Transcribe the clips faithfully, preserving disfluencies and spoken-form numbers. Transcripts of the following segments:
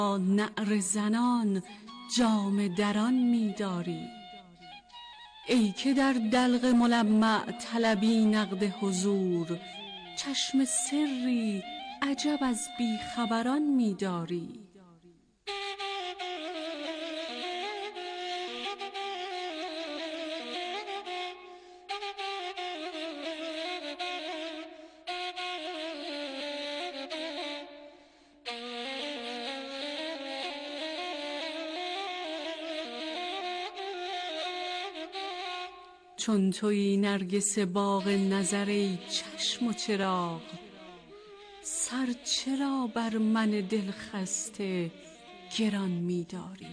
نعره زنان جامه دران می‌داری. ای که در دلق ملمع طلبی نقد حضور، چشم سری عجب از بیخبران می‌داری. چون تویی نرگس باغ نظر ای چشم و چراغ، سر چرا بر من دلخسته گران می‌داری.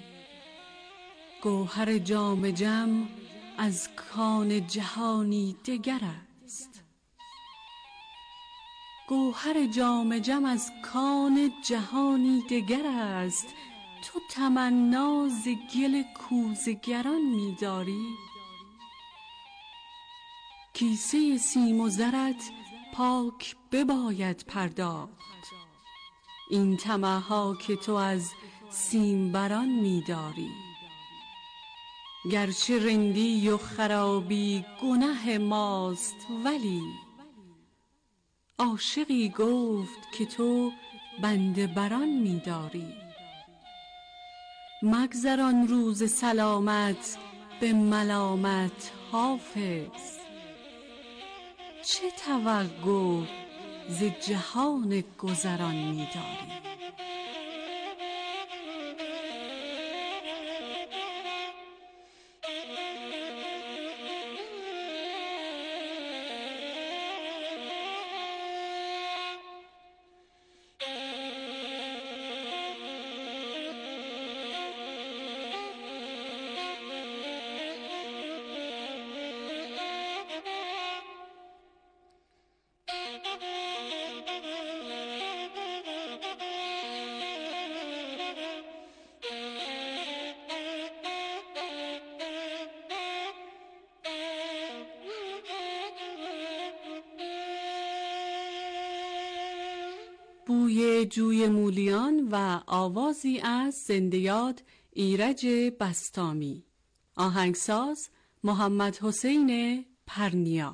گوهر جام جم از کان جهانی دگر است، گوهر جام جم از کان جهانی دگر است. تو تمنا ز گل کوزه گران می‌داری. کیسه سیم و زرت پاک بباید پرداخت، این طمع‌ها که تو از سیمبران می‌داری. گرچه رندی و خرابی گنه ماست، ولی عاشقی گفت که تو بنده بران می‌داری. مگذران روز سلامت به ملامت حافظ، چه توقع ز جهان گذران می‌داری. بوی جوی مولیان و آوازی از زنده یاد ایرج بسطامی. آهنگساز محمد حسین پرنیا.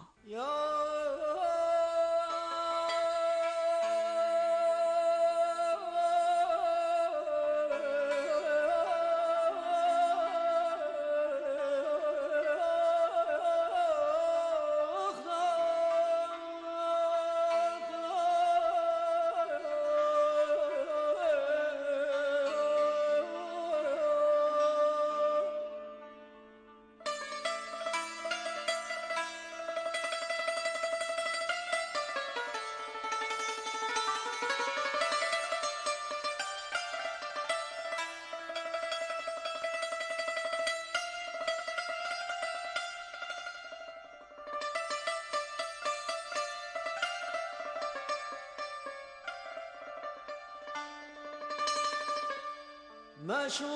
مشوق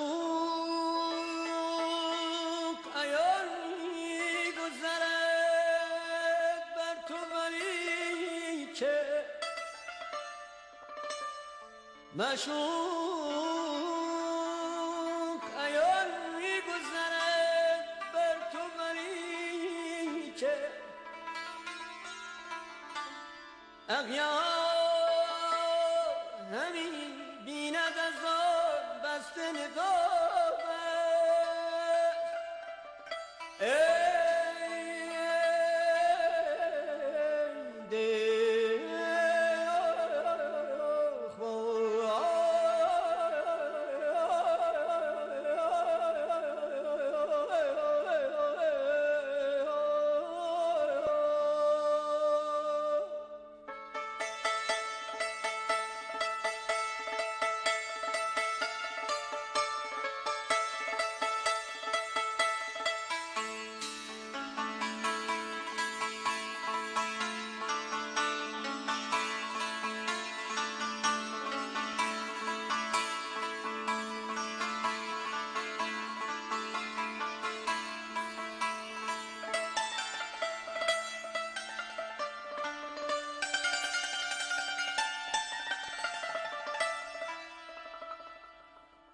عیان می‌گذرد بر تو، ولی که مشوق عیان می‌گذرد بر تو، ولی که اغیار همین بیند از آن بسته نگاه است. ای دل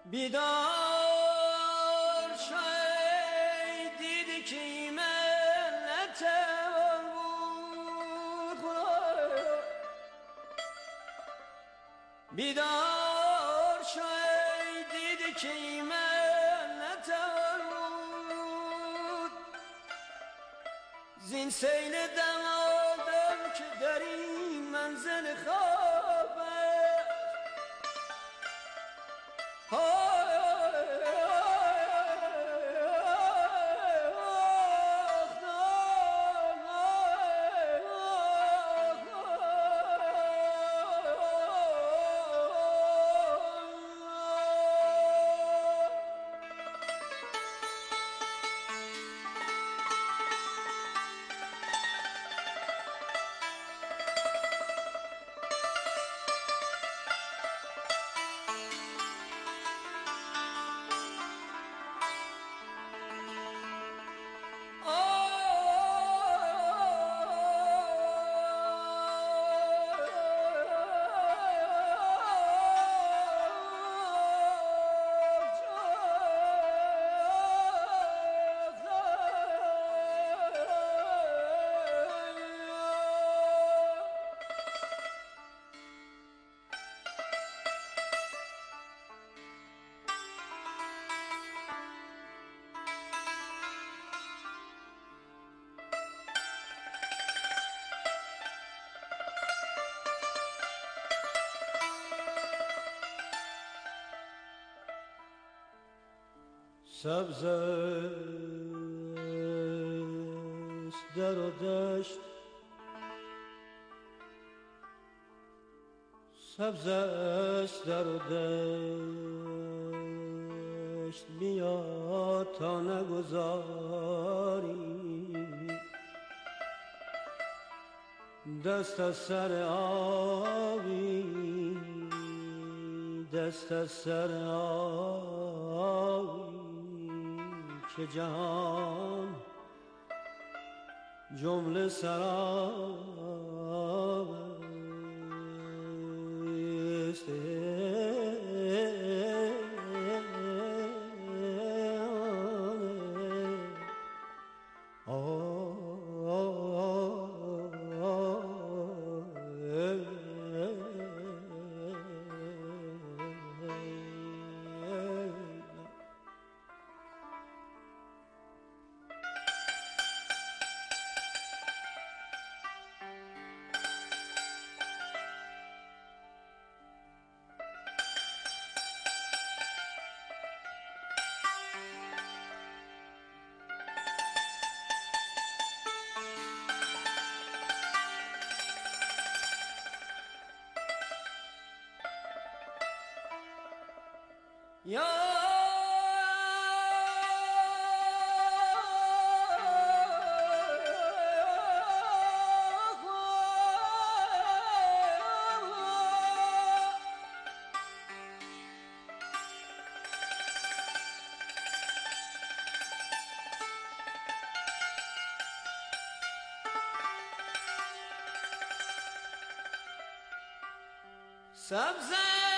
بیدار شای دیدی که ایمنت بود خدا بیدار شای دیدی که ایمنت بود زین سیل دمادم که در این منزل خواب است سبز است در و دشت سبز است در و دشت بیا تا نگذاری دست از سر آبی دست از سر آبی که جهان جمله سراب است یا سبز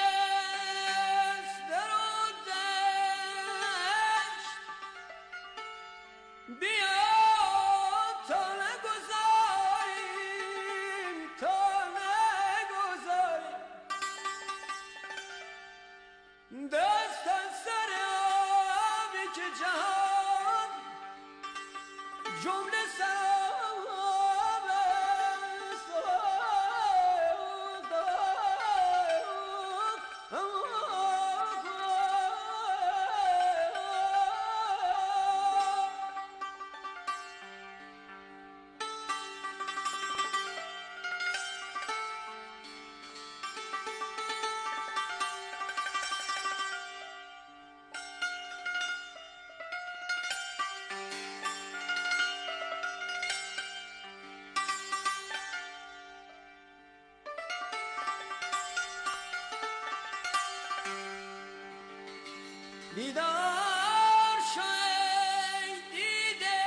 بیدار شای دیده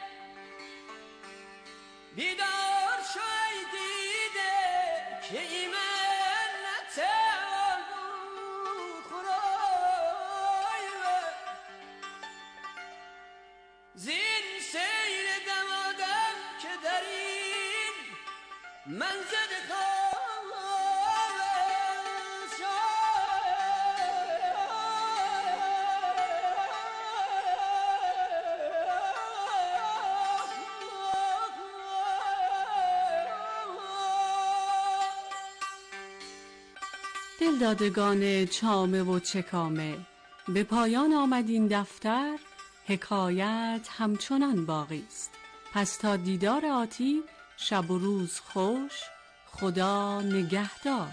بیدار شای دیده که ایمنت بود خدا منزل خواست دلدادگان چامه و چکامه، به پایان آمد این دفتر، حکایت همچنان باقی است. پس تا دیدار آتی، شب و روز خوش، خدا نگهدار.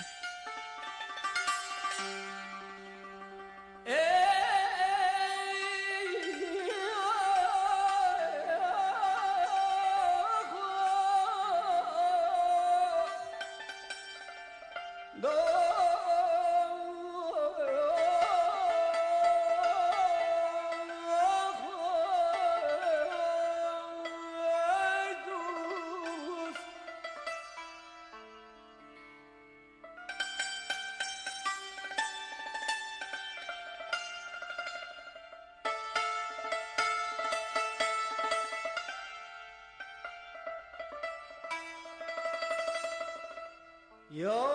یا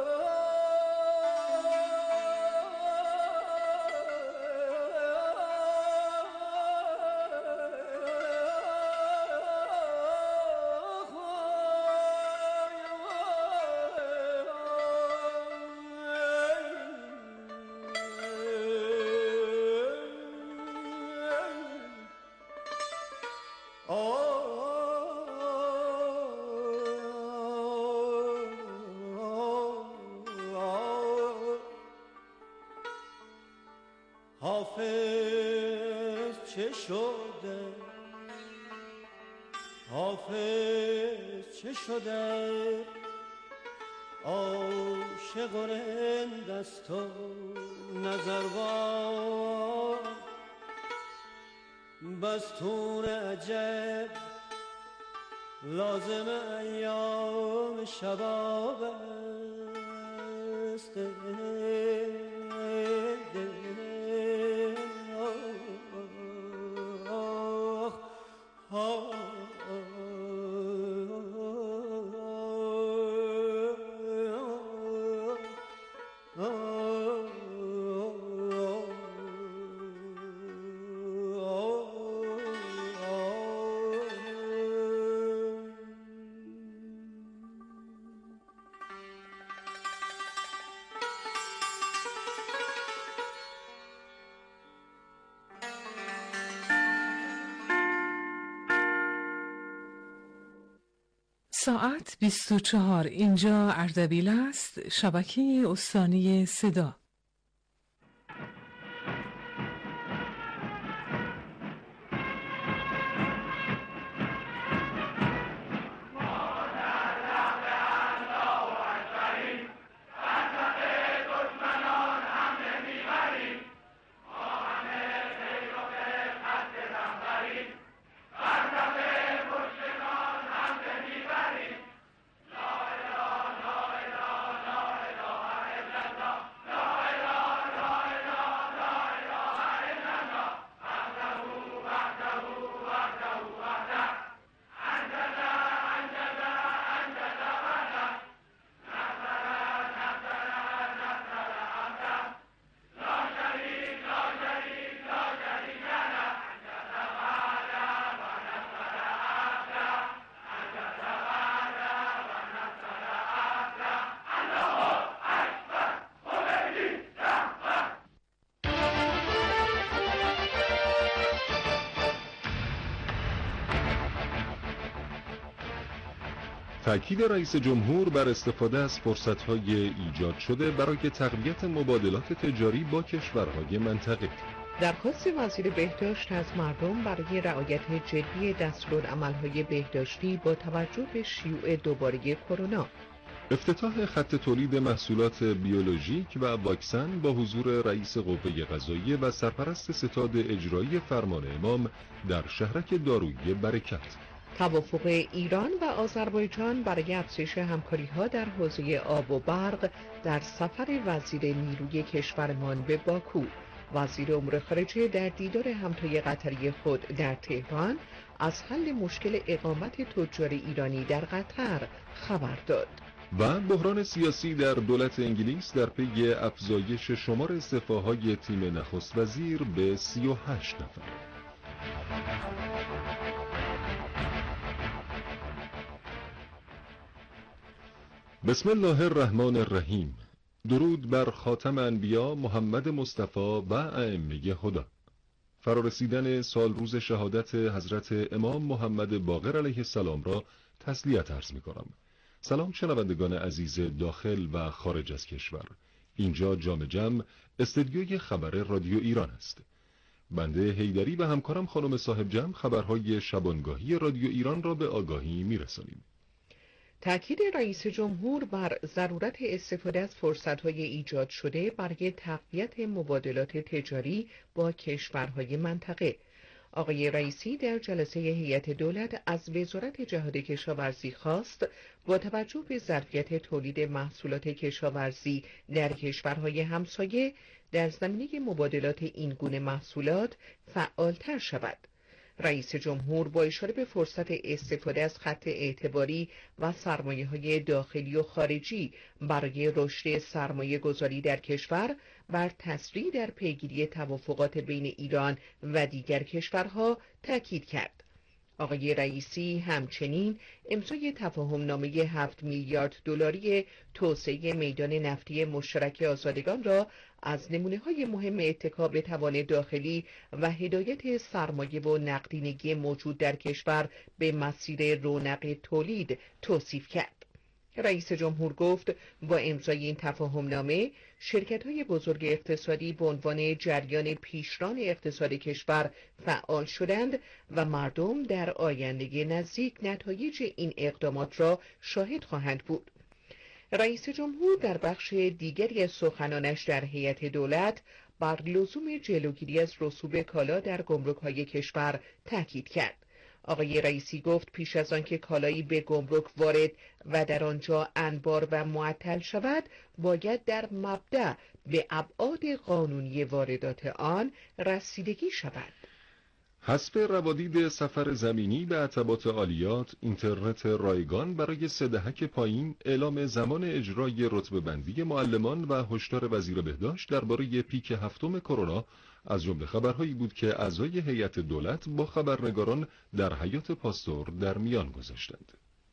حافظ چه شده، حافظ چه شده، عاشق و رند است و نظربان، بستون عجب لازم ایام شباب است. ساعت بیست و چهار. اینجا اردبیل است، شبکه استانی صدا. تأکید رئیس جمهور بر استفاده از فرصت‌های ایجاد شده برای تقویت مبادلات تجاری با کشورهای منطقه. درخواست وزیر بهداشت از مردم برای رعایت جدی دستورالعمل‌های بهداشتی با توجه به شیوع دوباره کرونا. افتتاح خط تولید محصولات بیولوژیک و واکسن با حضور رئیس قوه قضاییه و سرپرست ستاد اجرایی فرمان امام در شهرک دارویی برکت. توافق ایران و آذربایجان برای افزایش همکاری‌ها در حوزه آب و برق در سفر وزیر نیروی کشورمان به باکو. وزیر امور خارجه در دیدار همتای قطری خود در تهران از حل مشکل اقامت تجار ایرانی در قطر خبر داد. و بحران سیاسی در دولت انگلیس در پی افزایش شمار استعفاهای تیم نخست وزیر به سی و هشت نفر. بسم الله الرحمن الرحیم. درود بر خاتم انبیا محمد مصطفی و ائمه هدی. فرارسیدن سال روز شهادت حضرت امام محمد باقر علیه السلام را تسلیت عرض می کنم. سلام شنوندگان عزیز داخل و خارج از کشور. اینجا جام جم استدیوی خبر رادیو ایران است. بنده حیدری و همکارم خانم صاحب جم خبرهای شبانگاهی رادیو ایران را به آگاهی میرسانیم. تأکید رئیس جمهور بر ضرورت استفاده از فرصت‌های ایجاد شده برای تقویت مبادلات تجاری با کشورهای منطقه. آقای رئیسی در جلسه هیئت دولت از وزارت جهاد کشاورزی خواست با توجه به ظرفیت تولید محصولات کشاورزی در کشورهای همسایه در زمینه مبادلات این گونه محصولات فعالتر شود. رئیس جمهور با اشاره به فرصت استفاده از خط اعتباری و سرمایه‌های داخلی و خارجی برای رشد سرمایه گذاری در کشور بر تسریع در پیگیری توافقات بین ایران و دیگر کشورها تاکید کرد. آقای رئیسی همچنین امضای تفاهم‌نامه هفت میلیارد دلاری توسعه میدان نفتی مشترک آزادگان را از نمونه‌های مهم اتکا به توان داخلی و هدایت سرمایه و نقدینگی موجود در کشور به مسیر رونق تولید توصیف کرد. رئیس جمهور گفت با امضای این تفاهم‌نامه شرکت‌های بزرگ اقتصادی به عنوان جریان پیشران اقتصاد کشور فعال شدند و مردم در آینده نزدیک نتایج این اقدامات را شاهد خواهند بود. رئیس جمهور در بخش دیگری از سخنانش در هیئت دولت بر لزوم جلوگیری از رسوب کالا در گمرک‌های کشور تاکید کرد. آقای رئیسی گفت پیش از آنکه کالایی به گمرک وارد و در آنجا انبار و معطل شود باید در مبدأ به ابعاد قانونی واردات آن رسیدگی شود. حسب روادید سفر زمینی به عتبات عالیات، اینترنت رایگان برای سه دهک پایین، اعلام زمان اجرای رتبه بندی معلمان و هشدار وزیر بهداشت درباره پیک هفتم کرونا از جمله خبرهایی بود که اعضای هیئت دولت با خبرنگاران در حیاط پاستور در میان گذاشتند.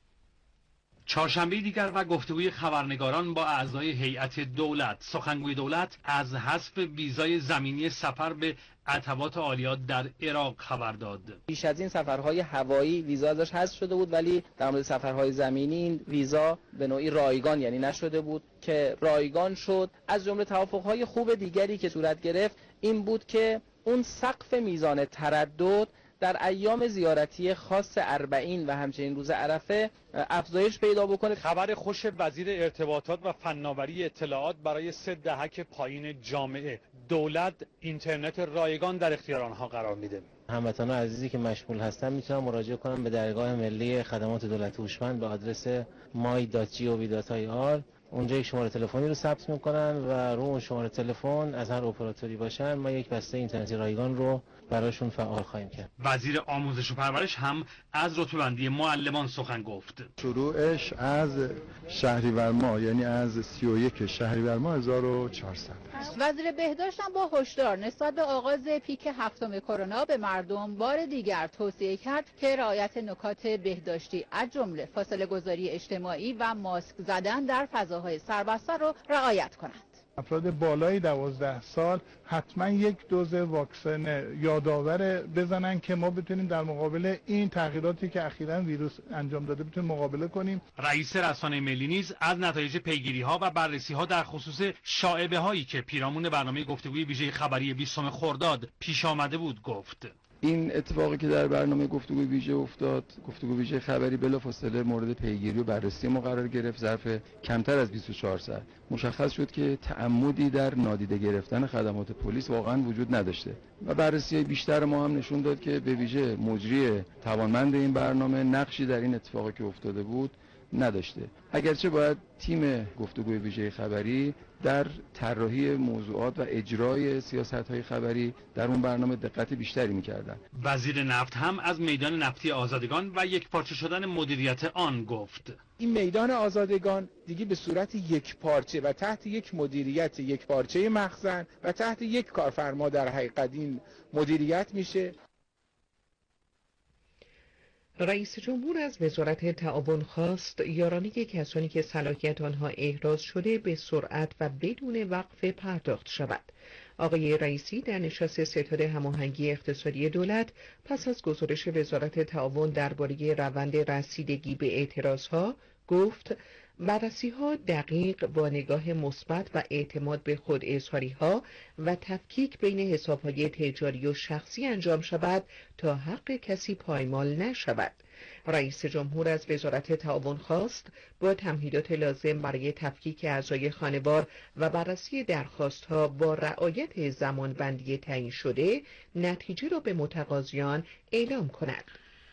چهارشنبه دیگر و گفتگوی خبرنگاران با اعضای هیئت دولت، سخنگوی دولت از حذف ویزای زمینی سفر به عتبات عالیات در عراق خبر داد. پیش از این سفرهای هوایی ویزا ازش حذف شده بود، ولی در مورد سفرهای زمینی این ویزا به نوعی رایگان یعنی نشده بود که رایگان شد. از جمله توافقهای خوب دیگری که صورت گرفت این بود که اون سقف میزان تردد در ایام زیارتی خاص اربعین و همچنین روز عرفه افزایش پیدا بکنه. خبر خوش وزیر ارتباطات و فناوری اطلاعات برای سه دهک پایین جامعه، دولت اینترنت رایگان در اختیار آنها قرار میده. هموطنان عزیزی که مشمول هستن میتونن مراجعه کنن به درگاه ملی خدمات دولت هوشمند به آدرس مای دات جی او وی دات آی آر. اونجا یک شماره تلفنی رو ثبت میکنن و رو اون شماره تلفن از هر اپراتوری باشن ما یک بسته اینترنتی رایگان رو براشون فعال خواهیم کرد. وزیر آموزش و پرورش هم از رتبه‌بندی معلمان سخن گفت. شروعش از شهریور ماه یعنی از سی و یک شهریور ماه هزار و چهارصد. وزیر بهداشت هم با هشدار نسبت به آغاز پیک هفتم کرونا به مردم بار دیگر توصیه کرد که رعایت نکات بهداشتی از جمله فاصله گذاری اجتماعی و ماسک زدن در فضاهای سربسته رو رعایت کنند. افراد بالای دوازده سال حتما یک دوز واکسن یادآور بزنن که ما بتونیم در مقابل این تغییراتی که اخیراً ویروس انجام داده بتونیم مقابله کنیم. رئیس رسانه ملی نیز از نتایج پیگیری‌ها و بررسی‌ها در خصوص شایعه‌هایی که پیرامون برنامه گفتگوی ویژه خبری بیستم خرداد پیش آمده بود گفت. این اتفاقی که در برنامه گفتگو ویژه افتاد، گفتگو ویژه خبری بلافاصله مورد پیگیری و بررسی ما قرار گرفت. ظرف کمتر از بیست و چهار ساعت مشخص شد که تعمدی در نادیده گرفتن خدمات پلیس واقعا وجود نداشته و بررسی بیشتر ما هم نشون داد که به ویژه مجری توانمند این برنامه نقشی در این اتفاقی که افتاده بود نداشته. اگرچه باید تیم گفتگوی ویژه خبری در طراحی موضوعات و اجرای سیاست‌های خبری در اون برنامه دقت بیشتری می‌کردن. وزیر نفت هم از میدان نفتی آزادگان و یک پارچه شدن مدیریت آن گفت. این میدان آزادگان دیگه به صورت یک پارچه و تحت یک مدیریت یک پارچه مخزن و تحت یک کارفرما در حقیقت این مدیریت میشه. رئیس جمهور از وزارت تعاون خواست یارانه کسانی که صلاحیت آنها احراز شده به سرعت و بدون وقفه پرداخت شود. آقای رئیسی در نشست ستاد هماهنگی اقتصادی دولت پس از گزارش وزارت تعاون درباره روند رسیدگی به اعتراضها گفت بررسی‌ها دقیق با نگاه مثبت و اعتماد به خود اظهاری‌ها و تفکیک بین حساب‌های تجاری و شخصی انجام شود تا حق کسی پایمال نشود. رئیس جمهور از وزارت تعاون خواست با تمهیدات لازم برای تفکیک اعضای خانوار و بررسی درخواست‌ها با رعایت زمانبندی تعیین شده نتیجه را به متقاضیان اعلام کند.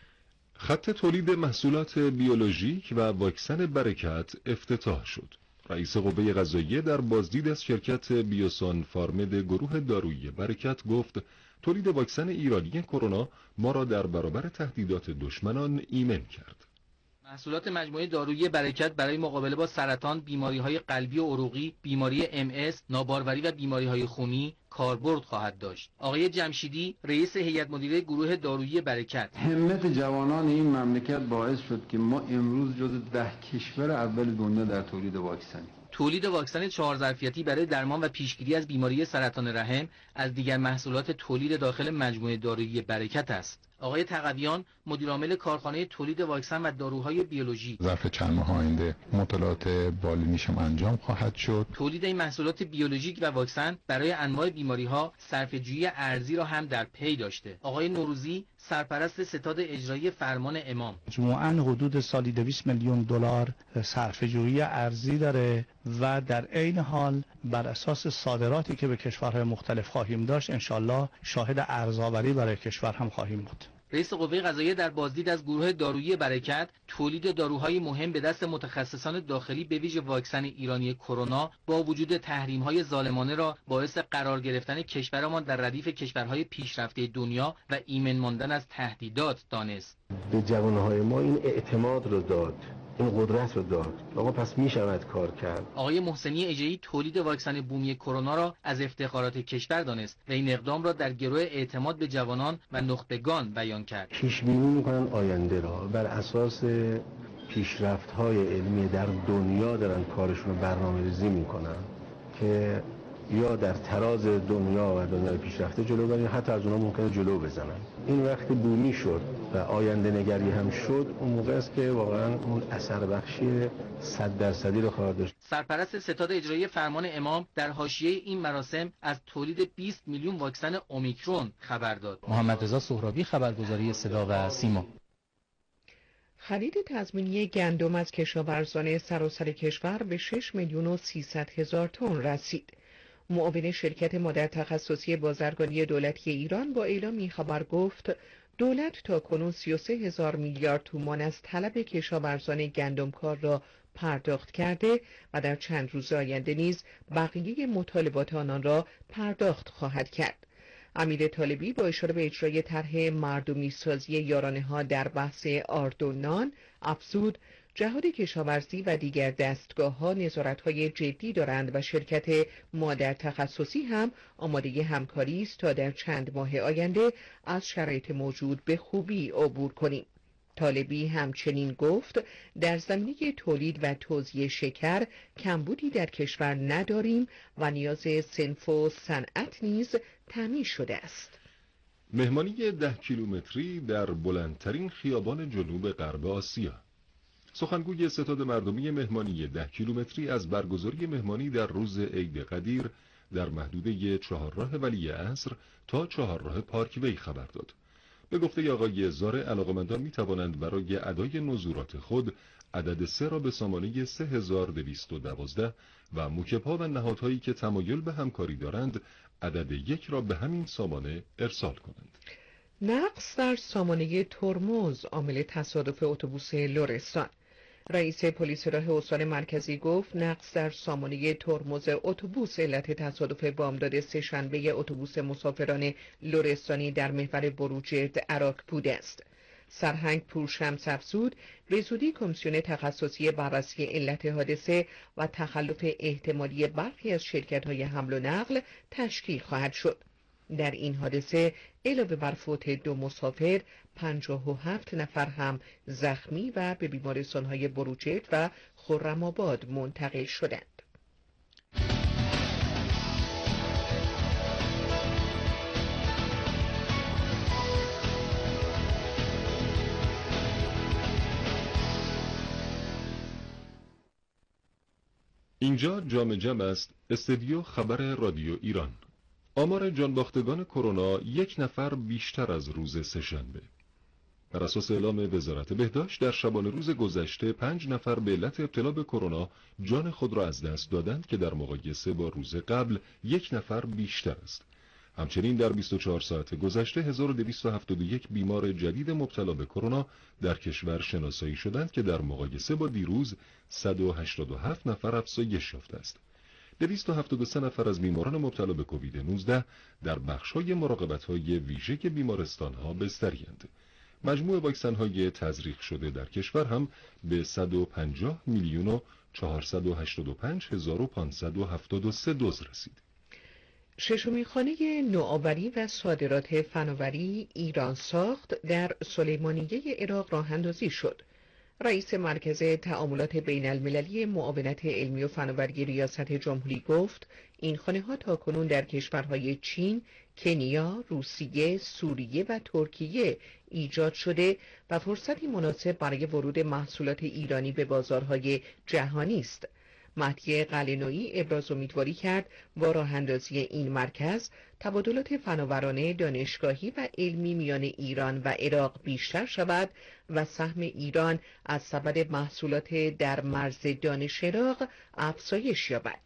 خط تولید محصولات بیولوژیک و واکسن برکت افتتاح شد. رئیس قوه قضاییه در بازدید از شرکت بیوسان فارمد گروه دارویی برکت گفت تولید واکسن ایرانی کرونا ما را در برابر تهدیدات دشمنان ایمن کرد. محصولات مجموعه دارویی برکت برای مقابله با سرطان، بیماری‌های قلبی و عروقی، بیماری ام اس، ناباروری و بیماری‌های خونی کاربرد خواهد داشت. آقای جمشیدی، رئیس هیئت مدیره گروه دارویی برکت: همت جوانان این مملکت باعث شد که ما امروز جز ده کشور اول دنیا در تولید واکسن. تولید واکسن چهار ظرفیتی برای درمان و پیشگیری از بیماری سرطان رحم از دیگر محصولات تولید داخل مجموعه دارویی برکت است. آقای تقویان، مدیرعامل کارخانه تولید واکسن و داروهای بیولوژیک: ظرف چند ماه آینده مطالعات بالینیش انجام خواهد شد. تولید این محصولات بیولوژیک و واکسن برای انواع بیماری‌ها صرفه‌جویی ارزی را هم در پی داشته. آقای نوروزی، سرپرست ستاد اجرایی فرمان امام: مجموعاً حدود سالی دویست میلیون دلار صرفه‌جویی ارزی داره و در عین حال بر اساس صادراتی که به کشورهای مختلف خواهیم داشت انشالله شاهد ارزآوری برای کشور هم خواهیم بود. رئیس قوه قضاییه در بازدید از گروه دارویی برکت تولید داروهای مهم به دست متخصصان داخلی به ویژه واکسن ایرانی کرونا با وجود تحریم‌های ظالمانه را باعث قرار گرفتن کشورمان در ردیف کشورهای پیشرفته دنیا و ایمن ماندن از تهدیدات دانست. به جوانهای ما این اعتماد رو داد، این قدرت رو داد. آقا پس می شود کار کرد. آقای محسنی اژه‌ای تولید واکسن بومی کرونا را از افتخارات کشور دانست و این اقدام را در گروه اعتماد به جوانان و نخبگان بیان کرد. پیش بینی می‌کنن آینده را بر اساس پیشرفت‌های علمی در دنیا دارن کارشون رو برنامه‌ریزی می‌کنن که یا در تراز دنیا و دنیای پیشرفته جلو برن، حتی از اونها ممکنه جلو بزنن. این وقتی بومی شد و آینده نگری هم شد، اون موقع است که واقعا اون اثر بخشی صد درصدی رو خواهد داشت. سرپرست ستاد اجرایی فرمان امام در حاشیه این مراسم از تولید بیست میلیون واکسن اومیکرون خبر داد. محمد رضا سهرابی، خبرگزاری صدا و سیما. خرید تضمینی گندم از کشاورزان سراسر کشور به شش میلیون و سیصد هزار تن رسید. معاون شرکت مادر تخصصی بازرگانی دولتی ایران با اعلامی خبر گفت دولت تاکنون سی و سه هزار میلیارد تومان از طلب کشاورزان گندمکار را پرداخت کرده و در چند روز آینده نیز بقیه مطالبات آنان را پرداخت خواهد کرد. امیر طالبی با اشاره به اجرای طرح مردمی سازی یارانه‌ها در بحث آرد و نان افزود جهاد کشاورزی و دیگر دستگاه‌ها نظارت‌های جدی دارند و شرکت مادر تخصصی هم آماده همکاری است تا در چند ماه آینده از شرایط موجود به خوبی عبور کنیم. طالبی همچنین گفت در زمینه تولید و توزیع شکر کمبودی در کشور نداریم و نیاز صنف و صنعت نیز تامین شده است. مهمانی ده کیلومتری در بلندترین خیابان جنوب غرب آسیا. سخنگوی ستاد مردمی مهمانی ده کیلومتری از برگزاری مهمانی در روز عید قدیر در محدوده چهارراه ولیعصر تا چهارراه پارکوی خبر داد. به گفته آقای زار، علاقمندان می توانند برای ادای نذورات خود عدد سه را به سامانه سه هزار دویست و دوازده و موکب‌ها و نهادهایی که تمایل به همکاری دارند عدد یک را به همین سامانه ارسال کنند. نقص در سامانه ترمز عامل تصادف اتوبوس لرستان. رئیس پلیس راه استان مرکزی گفت نقص در سامانه ترمز اتوبوس علت تصادف بامداد سه‌شنبه اتوبوس مسافران لرستانی در محور بروجرد عراق بوده است. سرهنگ پورشمس افزود به زودی کمیسیون تخصصی بررسی علت حادثه و تخلف احتمالی برخی از شرکت‌های حمل و نقل تشکیل خواهد شد. در این حادثه علاوه بر فوت دو مسافر پنجاه و هفت نفر هم زخمی و به بیمارستان‌های بروجرد و خرم‌آباد منتقل شدند. اینجا جام جم است، استودیو خبر رادیو ایران. آمار جانباختگان کرونا یک نفر بیشتر از روز سه‌شنبه. بر اساس اعلام وزارت بهداشت در شبانه روز گذشته پنج نفر به علت ابتلا به کرونا جان خود را از دست دادند که در مقایسه با روز قبل یک نفر بیشتر است. همچنین در بیست و چهار ساعت گذشته هزار و دویست و هفتاد و یک بیمار جدید مبتلا به کرونا در کشور شناسایی شدند که در مقایسه با دیروز صد و هشتاد و هفت نفر افزایش یافته است. دویست و هفتاد و سه نفر از بیماران مبتلا به کووید نوزده در بخش‌های مراقبت‌های ویژه بیمارستان‌ها بستری‌اند. مجموع واکسن‌های تزریق شده در کشور هم به صد و پنجاه میلیون و چهارصد و هشتاد و پنج هزار و پانصد و هفتاد و سه دوز رسید. ششمین خانه نوآوری و صادرات فناوری ایران ساخت در سلیمانیه عراق راه اندازی شد. رئیس مرکز تعاملات بین المللی معاونت علمی و فناوری ریاست جمهوری گفت این خانه‌ها تاکنون در کشورهای چین، کنیا، روسیه، سوریه و ترکیه ایجاد شده و فرصتی مناسب برای ورود محصولات ایرانی به بازارهای جهانی است. مهدی قلعه‌نویی ابراز امیدواری کرد با راه اندازی این مرکز تبادلات فناورانه، دانشگاهی و علمی میان ایران و عراق بیشتر شود و سهم ایران از سبد محصولات در مرز دانش عراق افزایش یابد.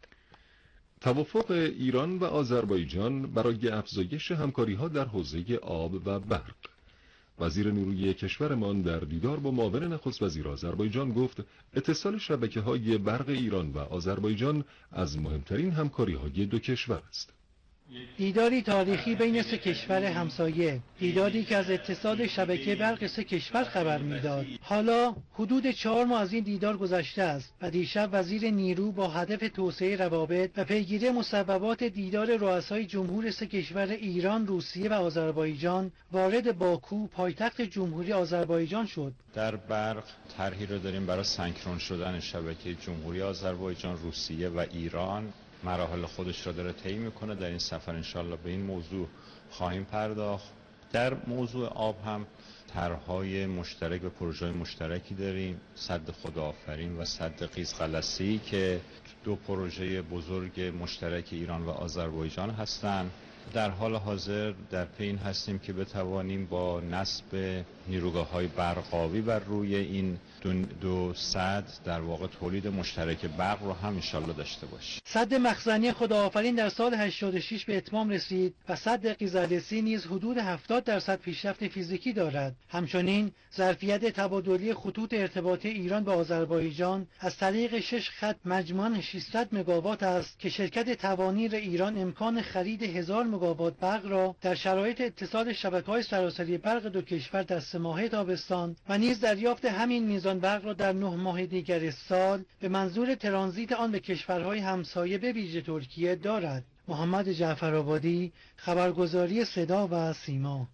توافق ایران و آذربایجان برای افزایش همکاری‌ها در حوزه آب و برق. وزیر نیروی کشورمان در دیدار با معاون نخست وزیر آذربایجان گفت اتصال شبکه‌های برق ایران و آذربایجان از مهمترین همکاری‌های دو کشور است. دیداری تاریخی بین سه کشور همسایه، دیداری که از اتصال شبکه برق سه کشور خبر میداد. حالا حدود چهار ماه از این دیدار گذشته است و دیشب وزیر نیرو با هدف توسعه روابط و پیگیری مصوبات دیدار رؤسای جمهور سه کشور ایران، روسیه و آذربایجان وارد باکو، پایتخت جمهوری آذربایجان شد. در برق طرحی رو داریم برای سنکرون شدن شبکه جمهوری آذربایجان، روسیه و ایران. مراحل خودش را داره طی میکنه. در این سفر انشالله به این موضوع خواهیم پرداخت. در موضوع آب هم طرح‌های مشترک و پروژه مشترکی داریم، سد خداآفرین و سد قیزقلسی که دو پروژه بزرگ مشترک ایران و آذربایجان هستند. در حال حاضر در پی این هستیم که بتوانیم با نصب نیروگاه‌های برق‌آبی بر روی این دو, دو سد در واقع تولید مشترک برق رو هم انشالله داشته باشیم. سد مخزنی خداآفرین در سال هشتاد و شش به اتمام رسید و سد قیزقلسی نیز حدود هفتاد درصد پیشرفت فیزیکی دارد. همچنین ظرفیت تبادلی خطوط ارتباطی ایران با آذربایجان از طریق شش خط مجموعاً ششصد مگاوات است که شرکت توانیر ایران امکان خرید هزار مگاوات برق را در شرایط اتصال شبکه‌های سراسری برق دو کشور در سه ماهه تابستان و نیز دریافت همین میزان برق را در نه ماه دیگر سال به منظور ترانزیت آن به کشورهای همسایه به ویژه ترکیه دارد. محمد جعفرآبادی، خبرگزاری صدا و سیما.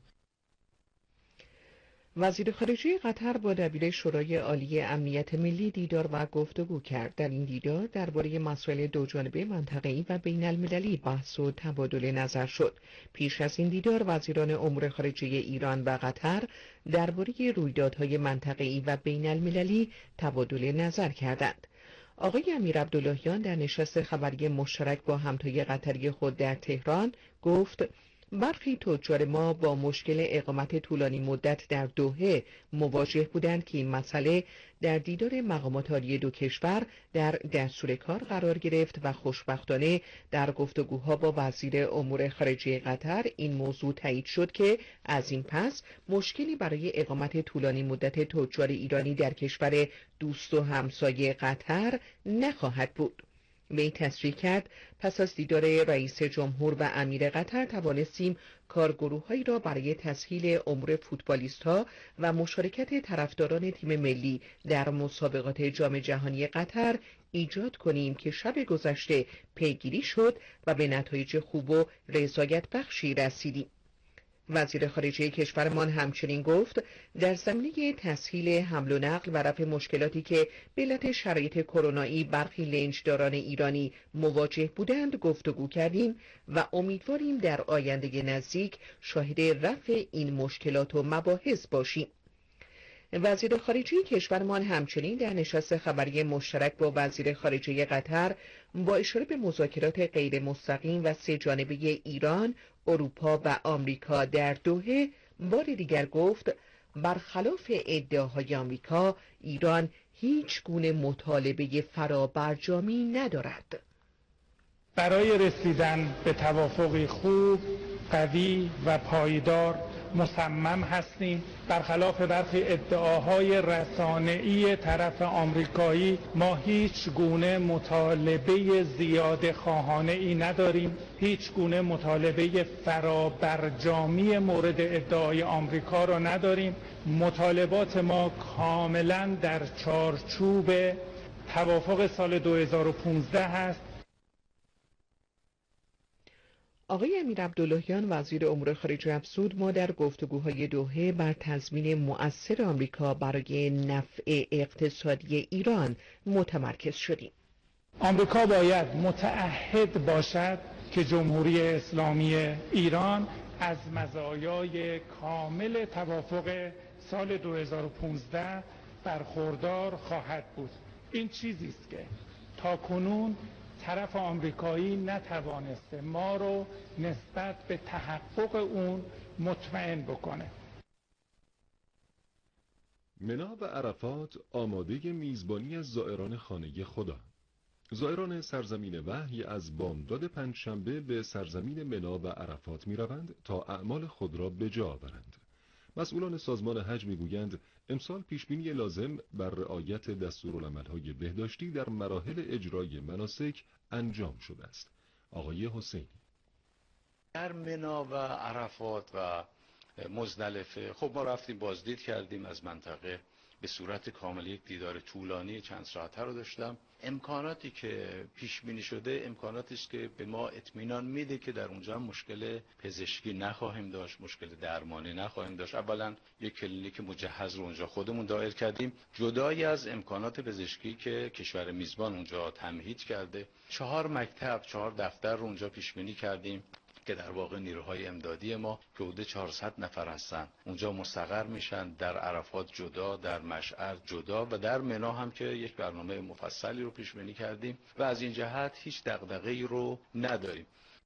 وزیر خارجه قطر با دبیر شورای عالی امنیت ملی دیدار و گفتگو کرد. در این دیدار درباره مسائل دوجانبه منطقه‌ای و بین المللی بحث و تبادل نظر شد. پیش از این دیدار وزیران امور خارجه ایران و قطر درباره رویدادهای منطقه‌ای و بین المللی تبادل نظر کردند. آقای امیر عبداللهیان در نشست خبری مشترک با همتای قطری خود در تهران گفت برخی تجار ما با مشکل اقامت طولانی مدت در دوحه مواجه بودند که این مسئله در دیدار مقامات عالی دو کشور در دستور کار قرار گرفت و خوشبختانه در گفتگوها با وزیر امور خارجه قطر این موضوع تایید شد که از این پس مشکلی برای اقامت طولانی مدت تجار ایرانی در کشور دوست و همسایه قطر نخواهد بود. وی تصریح کرد پس از دیدار رئیس جمهور و امیر قطر توانستیم کارگروه‌هایی را برای تسهیل امور فوتبالیست‌ها و مشارکت طرفداران تیم ملی در مسابقات جام جهانی قطر ایجاد کنیم که شب گذشته پیگیری شد و به نتایج خوب و رضایت بخشی رسیدیم. وزیر خارجه کشورمان همچنین گفت در زمینه تسهیل حمل و نقل و رفع مشکلاتی که به علت شرایط کرونایی برخی لنجداران ایرانی مواجه بودند گفتگو کردیم و امیدواریم در آینده نزدیک شاهد رفع این مشکلات و مباحث باشیم. وزیر خارجه کشورمان همچنین در نشست خبری مشترک با وزیر خارجه قطر با اشاره به مذاکرات غیر مستقیم و سه جانبه ایران، اروپا و آمریکا در دوحه بار دیگر گفت برخلاف ادعاهای آمریکا ایران هیچ گونه مطالبه فرابرجامی ندارد. برای رسیدن به توافقی خوب، قوی و پایدار مصمم هستیم. برخلاف برخی ادعاهای رسانه‌ای طرف آمریکایی ما هیچ گونه مطالبه زیاده خواهانه ای نداریم، هیچ گونه مطالبه فرابرجامی مورد ادعای آمریکا را نداریم. مطالبات ما کاملا در چارچوب توافق سال دو هزار و پانزده هست. آقای امیر عبداللهیان وزیر امور خارجه افزود ما در گفتگوهای دوحه بر تضمین مؤثر آمریکا برای نفع اقتصادی ایران متمرکز شدیم. آمریکا باید متعهد باشد که جمهوری اسلامی ایران از مزایای کامل توافق سال دو هزار و پانزده برخوردار خواهد بود. این چیزی است که تاکنون طرف آمریکایی نتوانسته ما رو نسبت به تحقق اون مطمئن بکنه. منا و عرفات آماده میزبانی از زائران خانه خدا. زائران سرزمین وحی از بامداد پنجشنبه به سرزمین منا و عرفات می روند تا اعمال خود را به جا آورند. مسئولان سازمان حج میگویند امسال پیشبینی لازم بر رعایت دستورالعمل‌های بهداشتی در مراحل اجرای مناسک انجام شده است. آقای حسینی در منا و عرفات و مزدلفه خب ما رفتیم بازدید کردیم از منطقه به صورت کامل، یک دیدار طولانی چند ساعته رو داشتم. امکاناتی که پیش بینی شده امکاناتی است که به ما اطمینان میده که در اونجا مشکل پزشکی نخواهیم داشت، مشکل درمانی نخواهیم داشت. اولا یک کلینیک مجهز رو اونجا خودمون دایر کردیم، جدایی از امکانات پزشکی که کشور میزبان اونجا تمهید کرده. چهار مکتب، چهار دفتر رو اونجا پیش بینی کردیم که در واقع نیروهای امدادی ما که حدود چهارصد نفر هستن اونجا مستقر میشن، در عرفات جدا، در مشعر جدا و در منا هم که یک برنامه مفصلی رو پیش بینی کردیم و از این جهت هیچ دغدغه‌ای رو نداریم.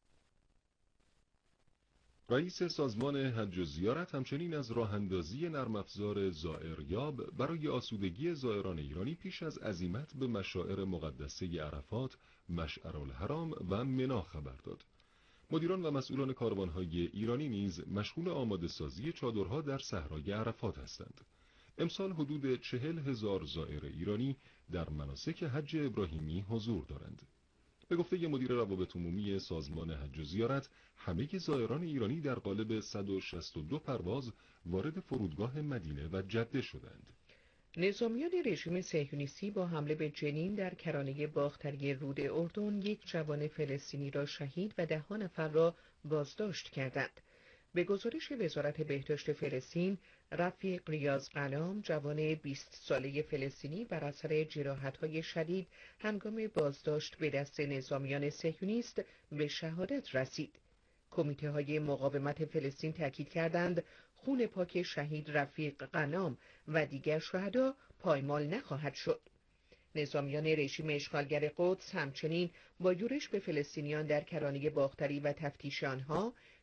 رئیس سازمان حج و زیارت همچنین از راه اندازی نرم افزار زائریاب برای آسودگی زائران ایرانی پیش از عزیمت به مشاعر مقدسه عرفات، مشعرالحرام و منا خبر داد. مدیران و مسئولان کاروانهای ایرانی نیز مشغول آماده سازی چادرها در صحرای عرفات هستند. امسال حدود چهل هزار زائر ایرانی در مناسک حج ابراهیمی حضور دارند. به گفته مدیر روابط عمومی سازمان حج و زیارت، همه زائران ایرانی در قالب صد و شصت و دو پرواز وارد فرودگاه مدینه و جده شدند. نظامیان رژیم صهیونیستی با حمله به جنین در کرانه باختری رود اردن یک جوان فلسطینی را شهید و ده نفر را بازداشت کردند. به گزارش وزارت بهداشت فلسطین، رفیق ریاض غلام جوان بیست ساله فلسطینی بر اثر جراحت‌های شدید هنگام بازداشت به دست نظامیان صهیونیست به شهادت رسید. کمیته‌های مقاومت فلسطین تاکید کردند خون پاک شهید رفیق غلام و دیگر شهدا پایمال نخواهد شد. نظامیان رژیم اشغالگر قدس همچنین با یورش به فلسطینیان در کرانه باختری و تفتیش آنها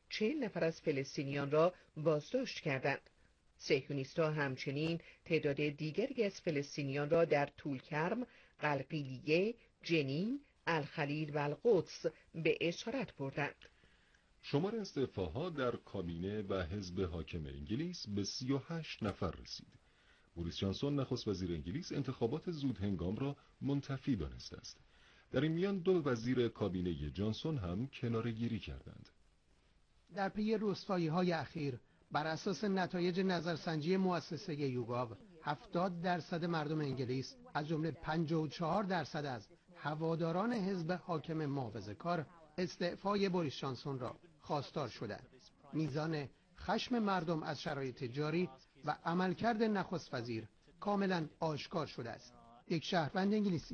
چهل نفر از فلسطینیان را بازداشت کردند. صهیونیست‌ها همچنین تعداد دیگری از فلسطینیان را در طولکرم، قلقیلیه، جنین، الخلیل و القدس به اسارت بردند. شمار استعفاها در کابینه و حزب حاکم انگلیس به سی و هشت نفر رسید. بوریس جانسون نخست وزیر انگلیس انتخابات زود هنگام را منتفی دانسته است. در این میان دو وزیر کابینه جانسون هم کناره‌گیری کردند. در پی رسوایی‌های اخیر بر اساس نتایج نظرسنجی مؤسسه یوگاو، هفتاد درصد مردم انگلیس از جمله پنجاه و چهار درصد از هواداران حزب حاکم محافظه‌کار استعفای بوریس جانسون را خواستار شدند. میزان خشم مردم از شرایط جاری و عملکرد نخست وزیر کاملا آشکار شده است. یک شهروند انگلیسی: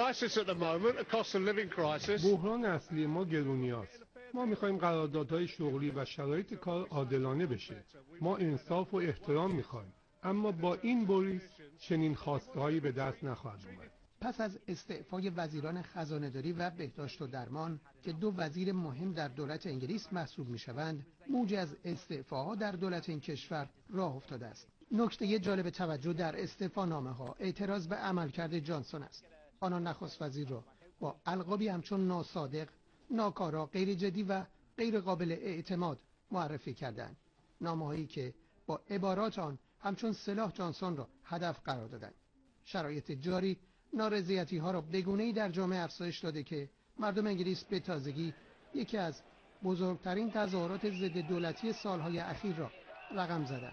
بحران اصلی ما گرونیاست. ما میخوایم قراردادهای شغلی و شرایط کار عادلانه بشه. ما انصاف و احترام میخوایم، اما با این بوریس چنین خواستهایی به دست نخواهد اومد. پس از استعفای وزیران خزانه‌داری و بهداشت و درمان که دو وزیر مهم در دولت انگلیس محسوب میشوند، موج از استعفاها در دولت این کشور راه افتاده است. نکته جالب توجه در استعفانامه ها اعتراض به عملکرد جانسون است. آنان نخست وزیر را با القابی همچون ناصادق، ناکارا، غیر جدی و غیر قابل اعتماد معرفی کردند. نامه‌هایی که با عبارات آن همچون سلاح جانسون را هدف قرار دادند. شرایط جاری نارضایتی ها را به گونه‌ای در جامعه افزایش داده که مردم انگلیس به تازگی یکی از بزرگترین تظاهرات ضد دولتی سالهای اخیر را رقم زدند.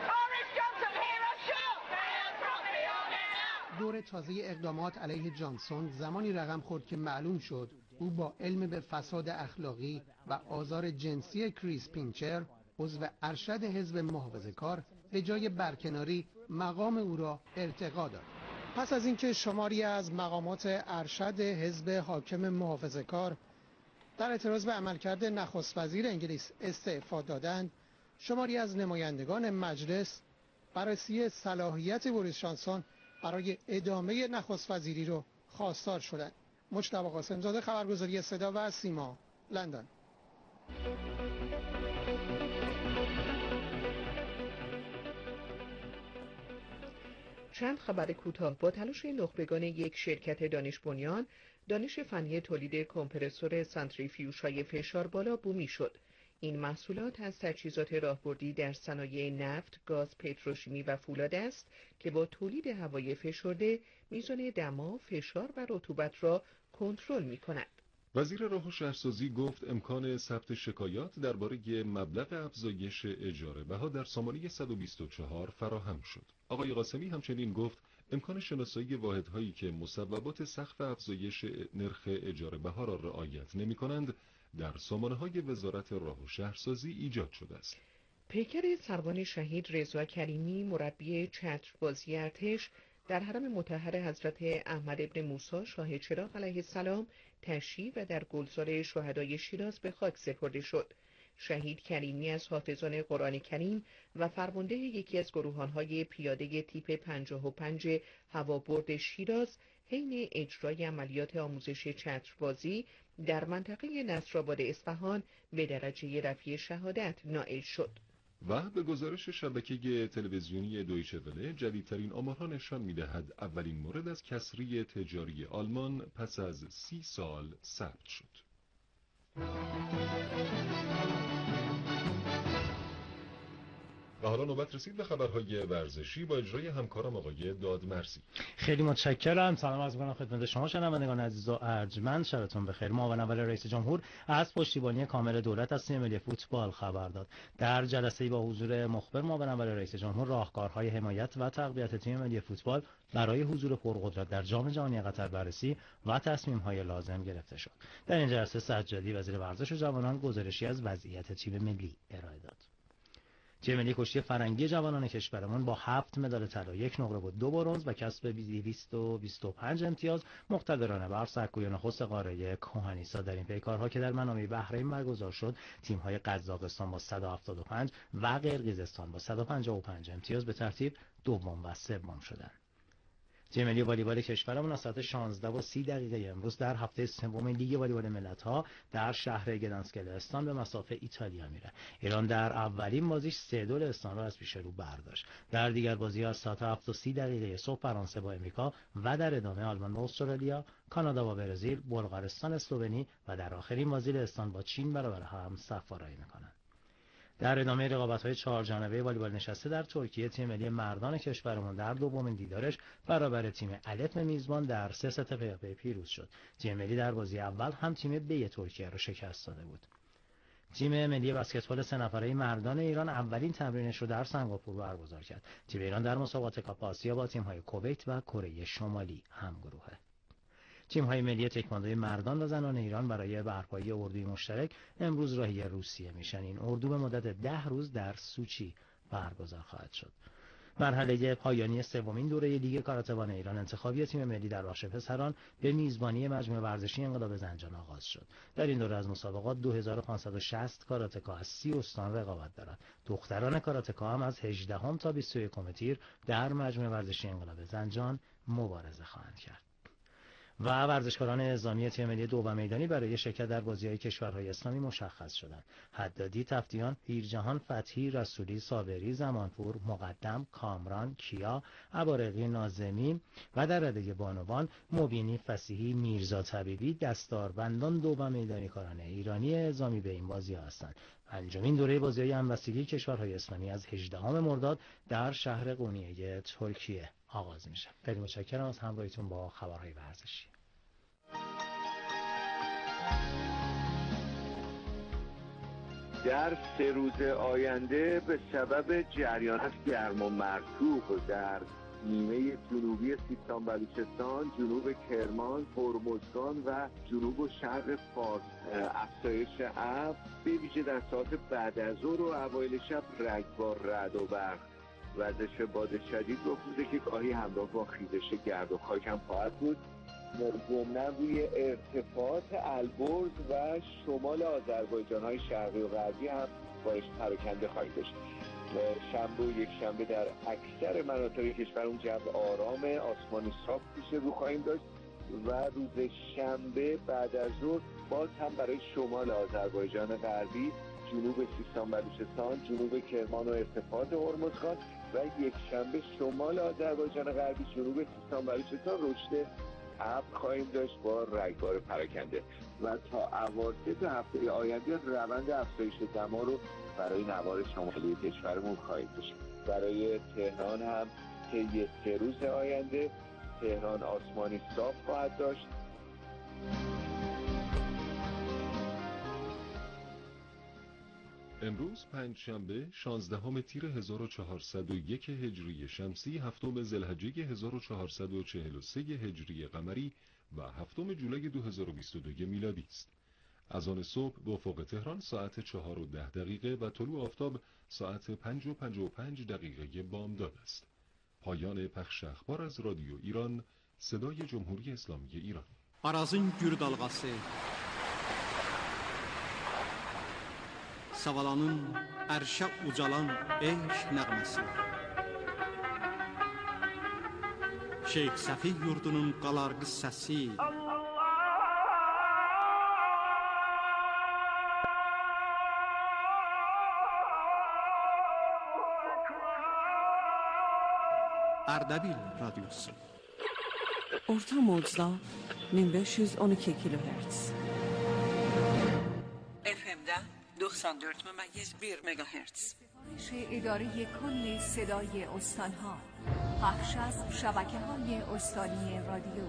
دور تازه اقدامات علیه جانسون زمانی رقم خورد که معلوم شد او با علم به فساد اخلاقی و آزار جنسی کریس پینچر، عضو ارشد حزب محافظه‌کار، به جای برکناری مقام او را ارتقا داد. پس از اینکه شماری از مقامات ارشد حزب حاکم محافظه‌کار در اعتراض به عملکرد نخست وزیر انگلیس استعفا دادند، شماری از نمایندگان مجلس بررسی صلاحیت بوریس جانسون برای ادامه نخست وزیری رو خواستار شدند. مجتبی قاسم‌زاده، خبرگزاری صدا و سیما، لندن. چند خبر کوتاه. با تلاش نخبگان یک شرکت دانش بنیان، دانش فنی تولید کمپرسور سانتریفیوژهای فشار بالا بومی شد. این محصولات از تجهیزات راهبردی در صنایع نفت، گاز پتروشیمی و فولاد است که با تولید هوای فشرده میزان دما، فشار و رطوبت را کنترل می‌کند. وزیر راه و شهرسازی گفت امکان ثبت شکایات درباره مبلغ افزایش اجاره بها در سامانه صد و بیست و چهار فراهم شد. آقای قاسمی همچنین گفت امکان شناسایی واحدهایی که مصوبات سقف افزایش نرخ اجاره بها را رعایت نمی‌کنند در سامانه‌های وزارت راه و شهرسازی ایجاد شده است. پیکر سروان شهید رضا کریمی، مربی چتربازی ارتش، در حرم مطهر حضرت احمد ابن موسی شاه چراغ علیه السلام تشییع و در گلزار شهدای شیراز به خاک سپرده شد. شهید کریمی از حافظان قرآن کریم و فرمانده یکی از گروهان‌های پیاده تیپ پنجاه و پنج هوابرد شیراز حین اجرای عملیات آموزش چتربازی در منطقه نصرآباد اصفهان به درجه رفیع شهادت نائل شد. و به گزارش شبکه تلویزیونی دویچه وله، جدیدترین آمارها نشان می‌دهد اولین مورد از کسری تجاری آلمان پس از سی سال ثبت شد. و حالا نوبت رسید به خبرهای ورزشی با اجرای همکارم آقای دادمرزی. خیلی متشکرم. سلام عرض می‌کنم خدمت شما شنوندگان عزیز و ارجمند. شبتون بخیر. معاون اول رئیس جمهور از پشتیبانی کامل دولت از تیم ملی فوتبال خبر داد. در جلسه‌ای با حضور مخبر معاون اول رئیس جمهور راهکارهای حمایت و تقویت تیم ملی فوتبال برای حضور پرقدرت در جام جهانی قطر بررسی و تصمیم‌های لازم گرفته شد. در این جلسه سجادی وزیر ورزش و جوانان گزارشی از وضعیت تیم ملی ارائه داد. تیم ملی کشتی فرنگی جوانان کشورمان با هفت مدال طلا، یک نقره و دو برنز و کسب دویست و بیست و پنج امتیاز مقتدرانه بر سکوی نخست قاره کهنیسا در این پیکارها که در منامه بحرین برگزار شد، تیم‌های قزاقستان با صد و هفتاد و پنج و قرقیزستان با صد و پنجاه و پنج امتیاز به ترتیب دوم و سوم شدند. تیم ملی والیبال کشورمون از ساعت شانزده و سی دقیقه امروز در هفته سوم لیگ والیبال ملت‌ها در شهر گدانسک لهستان به مصاف ایتالیا میره. ایران در اولین بازیش سه دو لهستان رو از پیش رو برداشت. در دیگر بازی‌ها از ساعت هفت و سی دقیقه صبح فرانسه با امریکا و در ادامه آلمان با استرالیا، کانادا با برزیل، بلغارستان اسلوونی و در آخرین بازی لهستان با چین برابر هم صف‌آرایی میکنند. در ادامه رقابت‌های چهار جانبه والیبال نشسته در ترکیه، تیم ملی مردان کشورمون در دومین دیدارش برابر تیم الف میزبان در سه ست پی پی پیروز شد. تیم ملی در بازی اول هم تیم بی ترکیه را شکست داده بود. تیم ملی بسکتبال سه نفره مردان ایران اولین تمرینش رو در سنگاپور برگزار کرد. تیم ایران در مسابقات کاپ آسیا با تیم‌های کویت و کره شمالی همگروهه. تیم‌های ملی تکواندوی مردان و زنان ایران برای برپایی اردوی مشترک امروز راهی روسیه میشن. این اردو به مدت ده روز در سوچی برگزار خواهد شد. مرحله پایانی سومین دوره لیگ کاراته‌بان ایران انتخابی تیم ملی در بخش پسران به میزبانی مجمع ورزشی انقلاب زنجان آغاز شد. در این دوره از مسابقات دو هزار و پانصد و شصت کاراته‌کا از سی استان رقابت دارند. دختران کاراته‌کا هم از هجدهم تا بیست و یکم تیر در مجمع ورزشی انقلاب زنجان مبارزه خواهند کرد. و ورزشکاران نظامی تیم ملی دو و میدانی برای شرکت در بازی‌های کشورهای اسلامی مشخص شدند. حدادی، تفتیان، پیرجهان، فتحی، رسولی، صابری، زمانپور، مقدم، کامران، کیا، ابارقی، ناظمی و در رده بانوان مبینی، فصیحی، میرزا طبیبی، دستاربندان دو و میدانی کاران ایرانی نظامی به این بازی‌ها هستند. پنجمین دوره بازی‌های همبستگی کشورهای اسلامی از هجدهم مرداد در شهر قونیه ترکیه آغاز میشه. خیلی متشکرم از همراهیتون با خبرهای ورزشی. در سه روز آینده به سبب جریانات گرم و مرطوب در نیمه جنوبی سیستان بلوچستان، جنوب کرمان، هرمزگان و جنوب و شرق فارس افزایش ابر، به ویژه در ساعت بعد از ظهر و اوایل شب رگبار، رعد و برق، وزش باد شدید رخ میده که گاهی همراه با خیزش گرد و خاک هم خواهد بود. ضمناً روی ارتفاعات البرز و شمال آذربایجان‌های شرقی و غربی هم بارش پراکنده خواهید داشت. شنبه و یک شنبه در اکثر مناطق کشور اون جو آرام، آسمانی صاف پیش رو خواهیم داشت و روز شنبه بعد از ظهر باز هم برای شمال آذربایجان غربی، جنوب سیستان بلوچستان، جنوب کرمان و ارتفاعات هرمزگان و یک شنبه شمال آذربایجان غربی، جنوب سیستان بلوچستان رشد ابر خواهیم داشت با رگبار پراکنده و تا اواسط هفته آینده روند افزایش دما رو برای نوار شمالی کشورمون خواهیم داشت. برای تهران هم طی سه روز آینده تهران آسمانی صاف خواهد داشت. امروز پنجشنبه شانزدهم تیر هزار و چهارصد و یک هجری شمسی، هفتم ذوالحجه هزار و چهارصد و چهل و سه هجری قمری و هفتم جولای دو هزار و بیست و دو میلادی است. اذان صبح به افق تهران ساعت چهار و ده دقیقه و طلوع آفتاب ساعت پنج و پنج و پنج دقیقه بامداد است. پایان پخش اخبار از رادیو ایران، صدای جمهوری اسلامی ایران. Arazın gür dalğası, Savalanın ərşə ucalan eşq nəğməsi, Şeyx Səfi yurdunun qalar qıssəsi, Ərdəbil radiosu. Orta modda min beş yüz on iki kilohertz. اف ام'de doksan dört ممیز bir مگاهرتز. اداره کل صدای استانها، پخش از شبکه‌های استانی رادیو.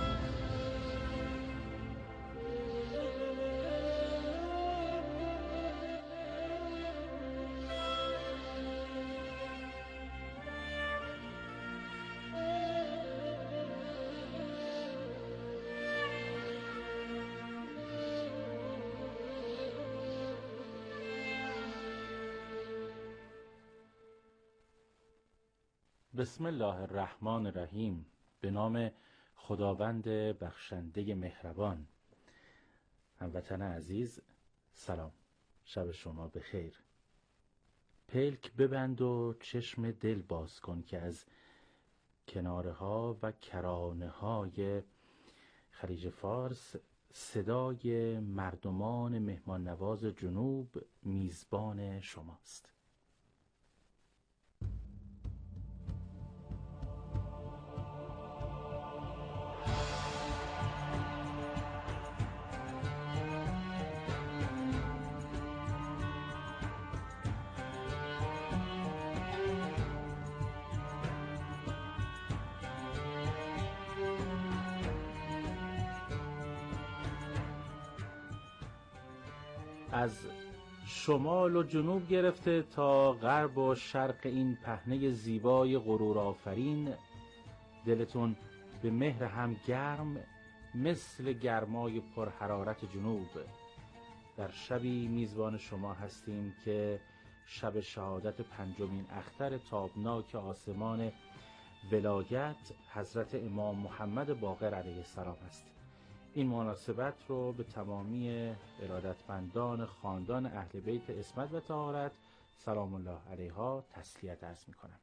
بسم الله الرحمن الرحیم. به نام خداوند بخشنده مهربان. هموطن عزیز سلام، شب شما بخیر. پلک ببند و چشم دل باز کن که از کناره ها و کرانه های خلیج فارس صدای مردمان مهمان نواز جنوب میزبان شماست. از شمال و جنوب گرفته تا غرب و شرق این پهنه زیبای غرور آفرین دلتون به مهر هم گرم مثل گرمای پرحرارت جنوب. در شبی میزبان شما هستیم که شب شهادت پنجمین اختر تابناک آسمان ولایت حضرت امام محمد باقر علیه السلام است. این مناسبت رو به تمامی ارادتمندان خاندان اهل بیت عصمت و طهارت سلام الله علیها تسلیت عرض می‌کنم.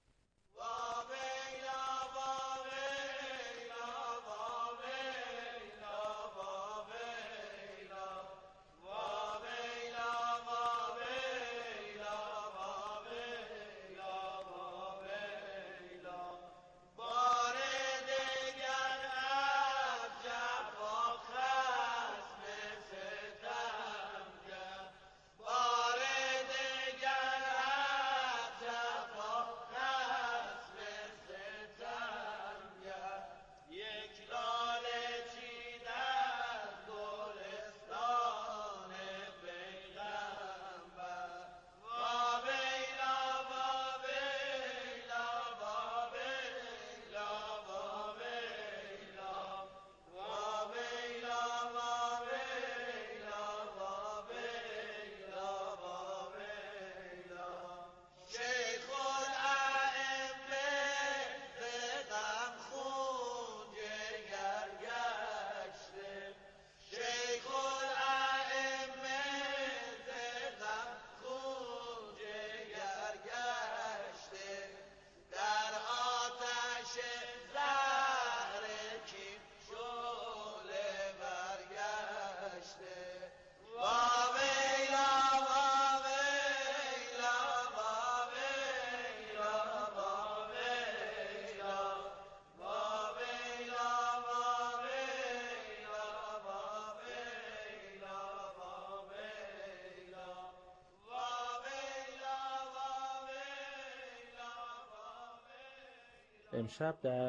امشب در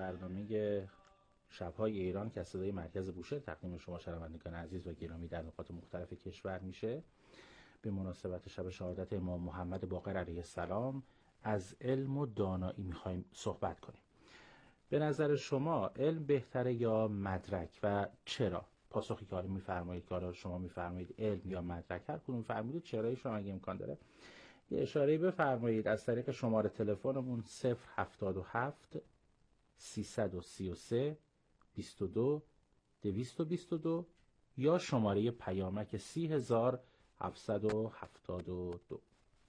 برنامه شب‌های ایران که از صدای مرکز بوشهر تقدیم شما شنوندگان عزیز و گرامی در نقاط مختلف کشور میشه، به مناسبت شب شهادت امام محمد باقر علیه السلام از علم و دانایی میخوایم صحبت کنیم. به نظر شما علم بهتره یا مدرک و چرا؟ پاسخی که حالا میفرمایید که حالا شما میفرمایید علم یا مدرک، هر کدوم فرمودید چرایی شما اگه امکان داره یه اشاره بفرمایید از طریق شماره تلفنمون صفر هفتاد و هفت سیصد و سی و سه بیست و دو دویست و بیست و دو یا شماره پیامک سی هزار هفتصد و هفتاد و دو.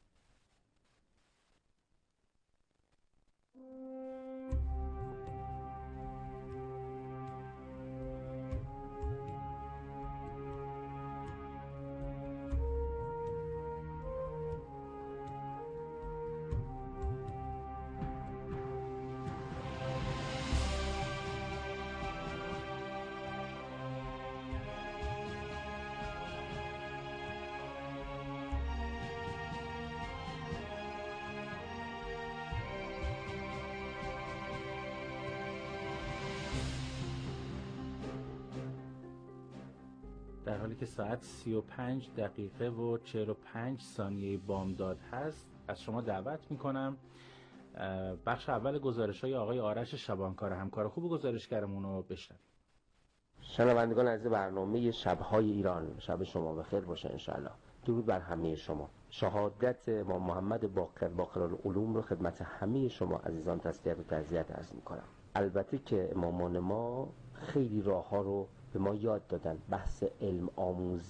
در حالی که ساعت سی و پنج دقیقه و چهل و پنج ثانیه بامداد هست، از شما دعوت میکنم بخش اول گزارش های آقای آرش شبانکار همکار خوب گزارشگرمون رو بشنویم. شنوندگان عزیز برنامه شب‌های ایران، شب شما بخیر باشه انشالله. درود بر همه شما. شهادت امام محمد باقر باقر العلوم رو خدمت همه شما عزیزان تسلیت و تعزیت عرض میکنم. البته که امامان ما خیلی راه ها رو به ما یاد دادن. بحث علم آموزی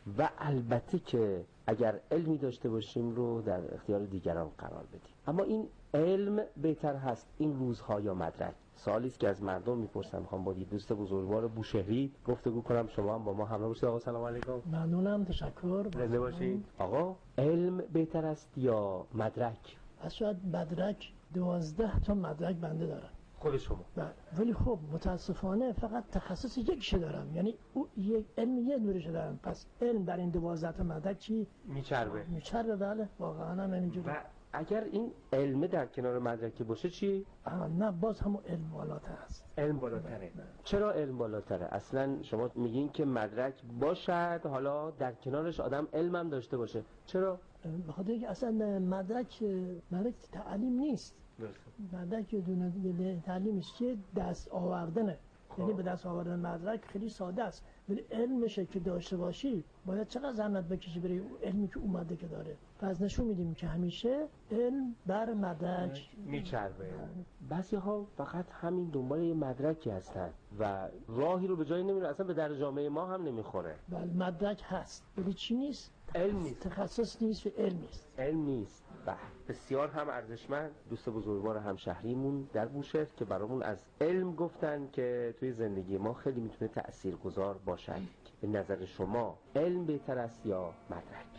و البته که اگر علمی داشته باشیم رو در اختیار دیگران قرار بدیم. اما این علم بهتر هست این روزها یا مدرک؟ سوالی است که از مردم میپرسم. میخوام با دوست بزرگوار بوشهری گفتگو کنم. شما هم با ما همراه باشید. آقا سلام علیکم. ممنونم، تشکر. زنده باشید. آقا علم بهتر است یا مدرک؟ اصلا مدرک دوازده تا مدرک بنده دارم. خود شما؟ بله. ولی خب متاسفانه فقط تخصص یکیش دارم، یعنی او یک علم یه نورش دارم. پس علم در این دوازده تا مدرک چی؟ میچربه. میچربه، بله، واقعا هم اینجوری. و اگر این علم در کنار مدرک باشه چی؟ نه، باز همون علم بالاتر است. علم بالاتره. چرا علم بالاتره؟ اصلا شما میگین که مدرک باشد، حالا در کنارش آدم علم هم داشته باشه. چرا؟ بخاطر اینکه اصلا مدرک مدرک تعلیم نیست. مدرک دونه تعلیم است که دست آوردنه. یعنی به دست آوردن مدرک خیلی ساده است، ولی علمشه که داشته باشی باید چقدر زحمت بکشی برای علمی که اومده که داره. پس نشون میدیم که همیشه علم بر مدرک میچربه. بعضی ها فقط همین دنبال یه مدرکی هستن و راهی رو به جایی نمیره، اصلا به در جامعه ما هم نمیخوره. بله، مدرک هست ولی چی نیست؟ علم نیست. تخصص نیست و علم نیست. علم نیست. بله، بسیار هم ارزشمند دوست بزرگوار همشهریمون در بوشهر که برامون از علم گفتن که توی زندگی ما خیلی میتونه تأثیرگذار باشد. به نظر شما علم بهتر است یا مدرک؟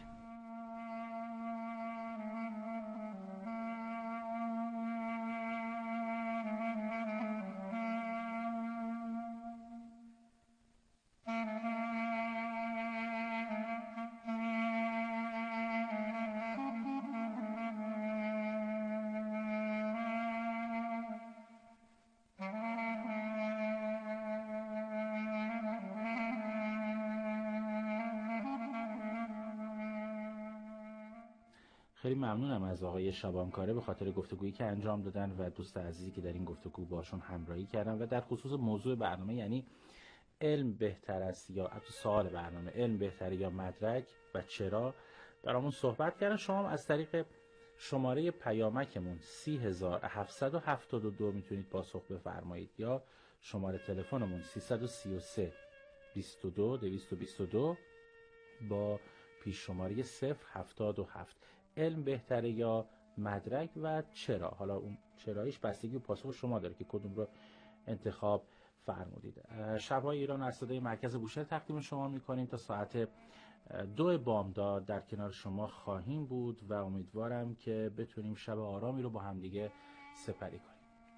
خیلی ممنونم از آقای شبانکاره به خاطر گفتگویی که انجام دادن و دوست عزیزی که در این گفتگو باشون همراهی کردن و در خصوص موضوع برنامه، یعنی علم بهتر است یا سوال برنامه علم بهتر یا مدرک و چرا، برامون صحبت کردن. شما هم از طریق شماره پیامکمون سی هزار هفتصد و هفتاد و دو میتونید پاسخ بفرمایید یا شماره تلفنمون سیصد و سی و سه بیست و دو دویست و بیست و دو با پیش شماره صفر هفتاد و هفت. علم بهتره یا مدرک و چرا؟ حالا اون چراییش بستگی و پاسخ شما داره که کدوم رو انتخاب فرمودید. شب‌های ایران از صدای مرکز بوشهر تقدیم شما میکنیم. تا ساعت دو بامداد در کنار شما خواهیم بود و امیدوارم که بتونیم شب آرامی رو با همدیگه سپری کنیم.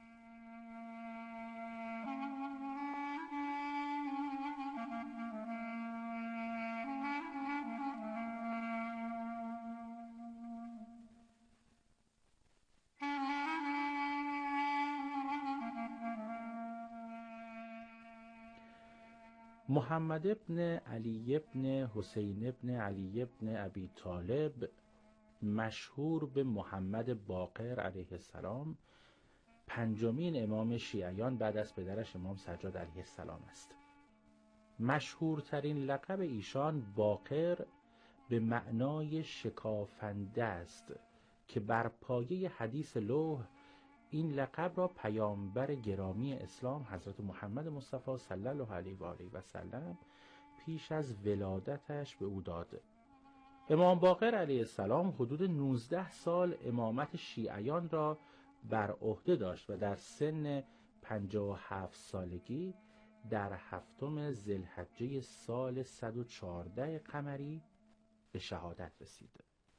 محمد ابن علی ابن حسین ابن علی ابن ابی طالب، مشهور به محمد باقر علیه السلام، پنجمین امام شیعیان بعد از پدرش امام سجاد علیه السلام است. مشهورترین لقب ایشان باقر به معنای شکافنده است که بر پایه حدیث لوح این لقب را پیامبر گرامی اسلام حضرت محمد مصطفی صلی الله علیه و آله و سلم پیش از ولادتش به او داد. امام باقر علیه السلام حدود نوزده سال امامت شیعیان را بر عهده داشت و در سن پنجاه و هفت سالگی در هفتم ذوالحجه سال صد و چهارده قمری به شهادت رسید.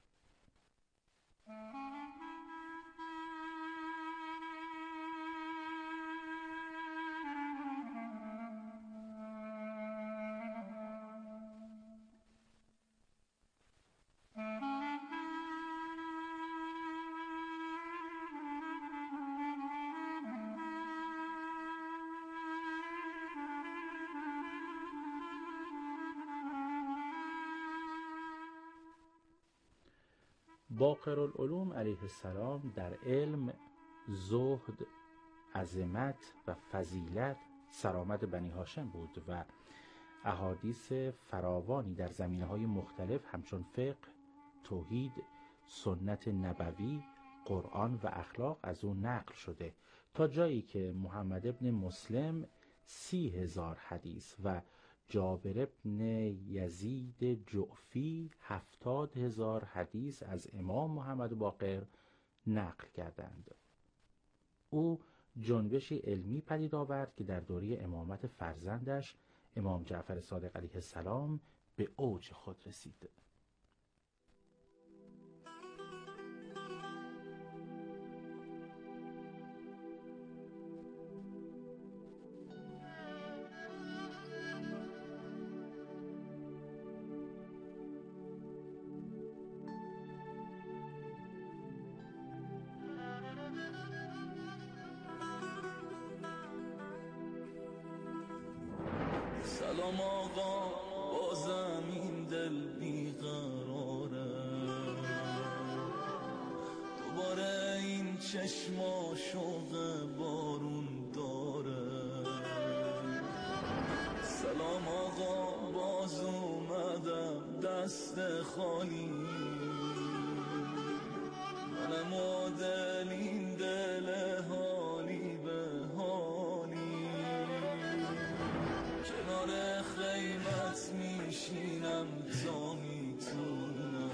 باقرالعلوم علیه السلام در علم، زهد، عظمت و فضیلت سرآمد بنی هاشم بود و احادیث فراوانی در زمینه‌های مختلف همچون فقه، توحید، سنت نبوی، قرآن و اخلاق از او نقل شده تا جایی که محمد ابن مسلم سی هزار حدیث و جابر ابن یزید جعفی هفتاد هزار حدیث از امام محمد باقر نقل کردند. او جنبشی علمی پدید آورد که در دوره امامت فرزندش امام جعفر صادق علیه السلام به اوج خود رسید. سلام آقا، بازم این دل بیقراره، دوباره این چشما شوق بارون داره. سلام آقا، باز اومدم دست خالی، منم و دل این دل حالی به حالی، کنار خیمت میشینم تا میتونم،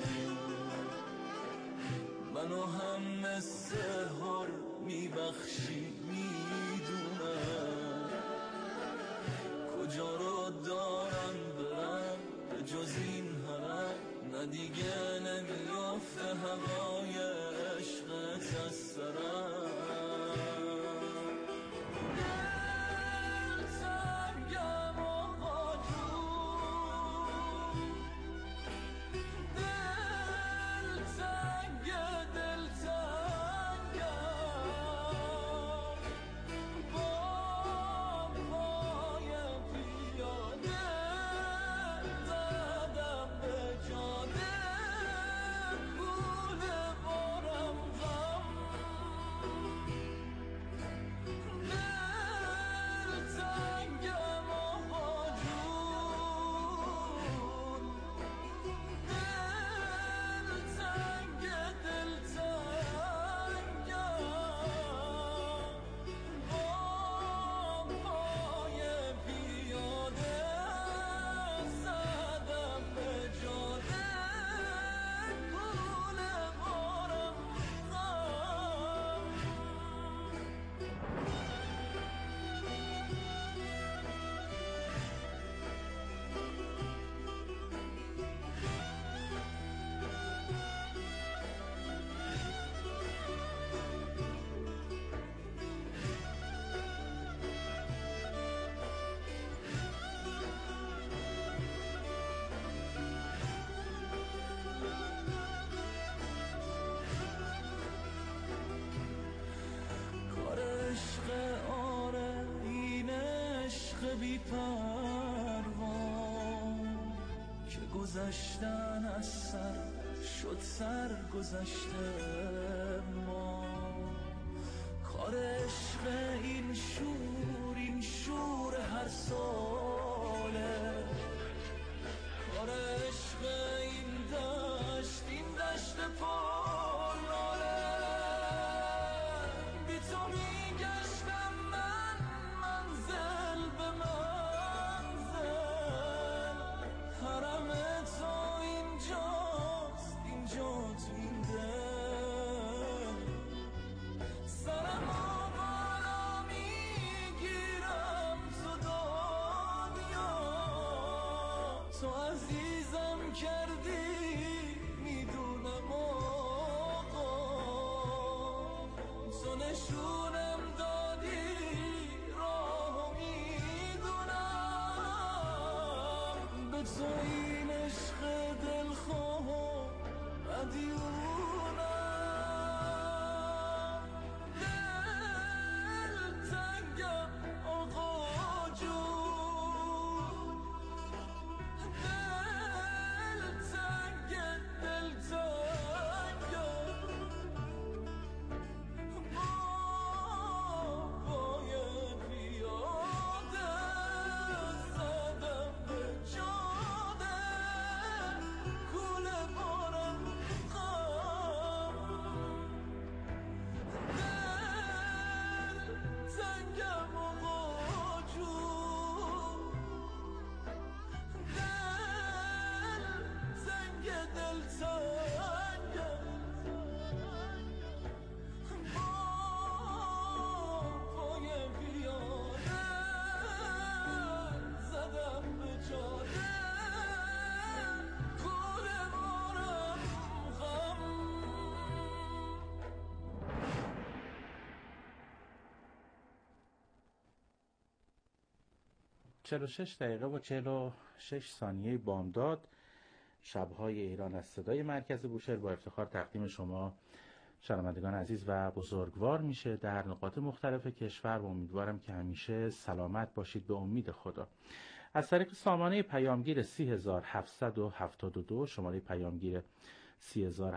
منو هم مثل هر میبخشی میدونم، کجا رو دارم برم به جز این حرم، نه دیگه نمیافته هوای عشقت از سرم. بی پروان که گذشتن از سر شد سر گذشته ما، کار عشق این شور این شور هر ساله، کار عشق این دشت این دشت پرناله، بی تو میگشتم من منزل به منزل، حرم تو اینجاست اینجا تو این دل، سرم و بالا میگیرم تو دنیا، تو عزیزم کردی میدونم آقا، تو نشونم دادی راه میدونم، به تو این عشق دلخواه و مدیونم، دل تنگم آقا جون، دل تنگ دل تنگم، بابای چهل و شش دقیقه و چهل و شش ثانیه بامداد، شب‌های ایران از صدای مرکز بوشهر با افتخار تقدیم شما شنوندگان عزیز و بزرگوار میشه در نقاط مختلف کشور و امیدوارم که همیشه سلامت باشید به امید خدا. از طریق سامانه پیامگیر سی هزار هفتصد و هفتاد و دو، شماره پیامگیر سی هزار